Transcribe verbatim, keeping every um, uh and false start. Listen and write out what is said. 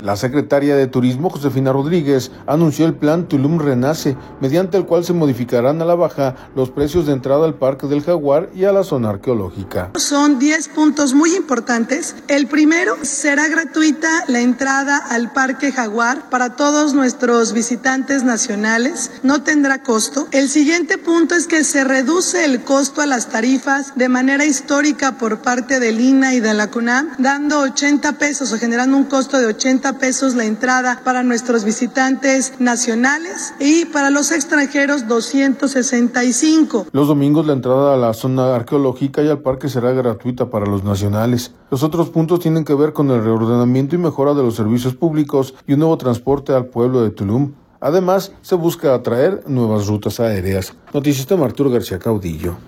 La secretaria de Turismo, Josefina Rodríguez, anunció el plan Tulum Renace, mediante el cual se modificarán a la baja los precios de entrada al Parque del Jaguar y a la zona arqueológica. Son diez puntos muy importantes. El primero, será gratuita la entrada al Parque Jaguar para todos nuestros visitantes nacionales, no tendrá costo. El siguiente punto es que se reduce el costo a las tarifas de manera histórica por parte del I N A H y de la CONAM, dando ochenta pesos o generando un costo de ochenta pesos la entrada para nuestros visitantes nacionales y para los extranjeros doscientos sesenta y cinco. Los domingos la entrada a la zona arqueológica y al parque será gratuita para los nacionales. Los otros puntos tienen que ver con el reordenamiento y mejora de los servicios públicos y un nuevo transporte al pueblo de Tulum. Además, se busca atraer nuevas rutas aéreas. Noticias de Arturo García Caudillo.